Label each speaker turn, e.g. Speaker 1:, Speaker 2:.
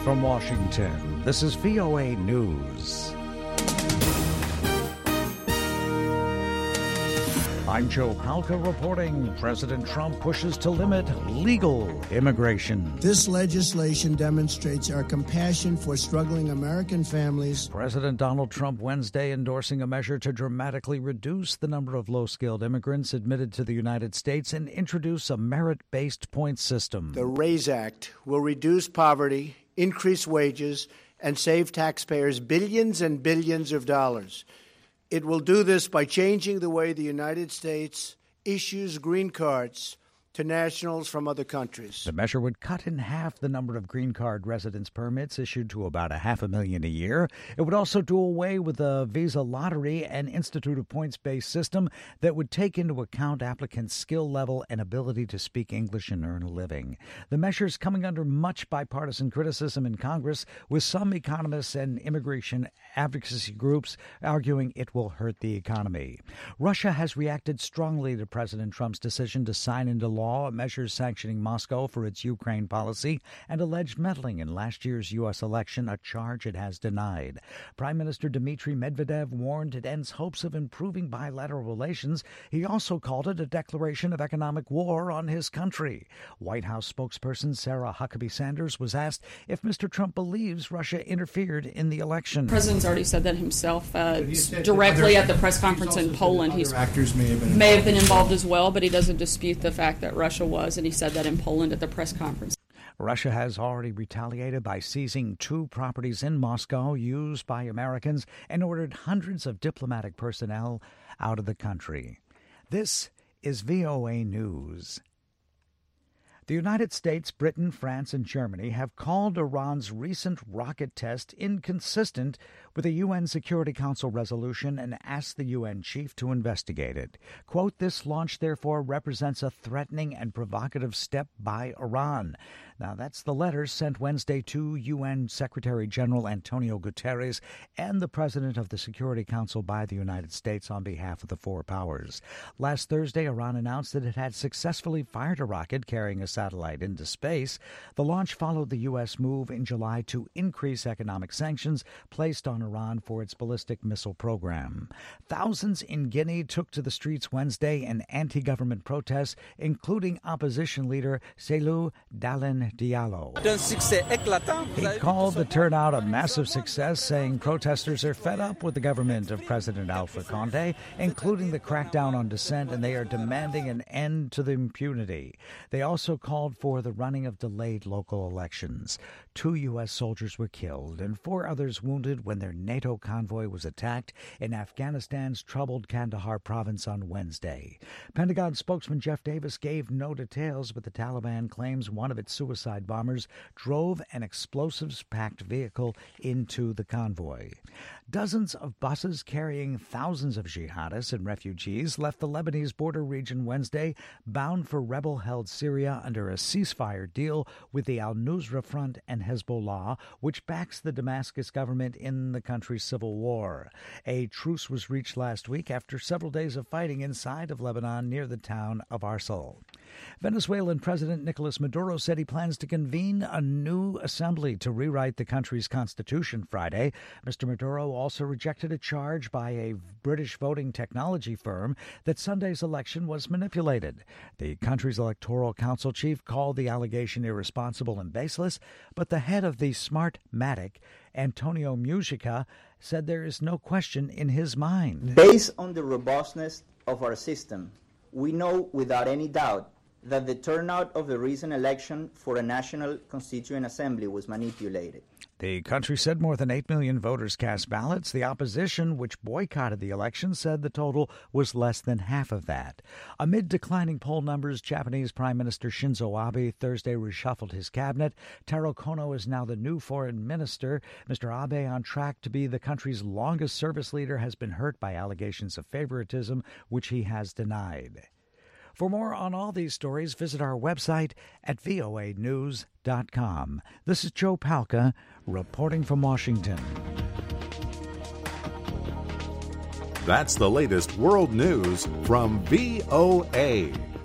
Speaker 1: From Washington, this is VOA News. I'm Joe Palca reporting President Trump pushes to limit legal immigration.
Speaker 2: This legislation demonstrates our compassion for struggling American families.
Speaker 1: President Donald Trump Wednesday endorsing a measure to dramatically reduce the number of low-skilled immigrants admitted to the United States and introduce a merit-based point system.
Speaker 2: The RAISE Act will reduce poverty, increase wages, and save taxpayers billions and billions of dollars. It will do this by changing the way the United States issues green cards to nationals from other countries.
Speaker 1: The measure would cut in half the number of green card residence permits issued to about 500,000 a year. It would also do away with the visa lottery and institute a points-based system that would take into account applicants' skill level and ability to speak English and earn a living. The measure is coming under much bipartisan criticism in Congress, with some economists and immigration advocacy groups arguing it will hurt the economy. Russia has reacted strongly to President Trump's decision to sign into law measures sanctioning Moscow for its Ukraine policy and alleged meddling in last year's U.S. election, a charge it has denied. Prime Minister Dmitry Medvedev warned it ends hopes of improving bilateral relations. He also called it a declaration of economic war on his country. White House spokesperson Sarah Huckabee Sanders was asked if Mr. Trump believes Russia interfered in the election.
Speaker 3: The president's already said that himself directly at the press conference in Poland. He's
Speaker 2: actors
Speaker 3: may have been involved as well, but he doesn't dispute the fact that Russia was, and he said that in Poland at the press conference.
Speaker 1: Russia has already retaliated by seizing 2 properties in Moscow used by Americans and ordered hundreds of diplomatic personnel out of the country. This is VOA News. The United States, Britain, France, and Germany have called Iran's recent rocket test inconsistent with a UN Security Council resolution and asked the UN chief to investigate it. Quote, "This launch, therefore, represents a threatening and provocative step by Iran." Now, that's the letter sent Wednesday to UN Secretary General Antonio Guterres and the President of the Security Council by the United States on behalf of the 4 powers. Last Thursday, Iran announced that it had successfully fired a rocket carrying a satellite into space. The launch followed the U.S. move in July to increase economic sanctions placed on Iran for its ballistic missile program. Thousands in Guinea took to the streets Wednesday in anti-government protests, including opposition leader Cellou Dalein Diallo. He called the turnout a massive success, saying protesters are fed up with the government of President Alpha Conde, including the crackdown on dissent, and they are demanding an end to the impunity. They also called for the running of delayed local elections. 2 U.S. soldiers were killed and 4 others wounded when their NATO convoy was attacked in Afghanistan's troubled Kandahar province on Wednesday. Pentagon spokesman Jeff Davis gave no details, but the Taliban claims one of its suicide bombers drove an explosives-packed vehicle into the convoy. Dozens of buses carrying thousands of jihadists and refugees left the Lebanese border region Wednesday, bound for rebel-held Syria under a ceasefire deal with the al-Nusra Front and Hezbollah, which backs the Damascus government in the country's civil war. A truce was reached last week after several days of fighting inside of Lebanon near the town of Arsal. Venezuelan President Nicolas Maduro said he plans to convene a new assembly to rewrite the country's constitution Friday. Mr. Maduro also rejected a charge by a British voting technology firm that Sunday's election was manipulated. The country's electoral council chief called the allegation irresponsible and baseless, but the head of the Smartmatic, Antonio Mujica, said there is no question in his mind.
Speaker 4: Based on the robustness of our system, we know without any doubt that the turnout of the recent election for a National Constituent Assembly was manipulated.
Speaker 1: The country said more than 8 million voters cast ballots. The opposition, which boycotted the election, said the total was less than half of that. Amid declining poll numbers, Japanese Prime Minister Shinzo Abe Thursday reshuffled his cabinet. Taro Kono is now the new foreign minister. Mr. Abe, on track to be the country's longest service leader, has been hurt by allegations of favoritism, which he has denied. For more on all these stories, visit our website at voanews.com. This is Joe Palca reporting from Washington.
Speaker 5: That's the latest world news from VOA.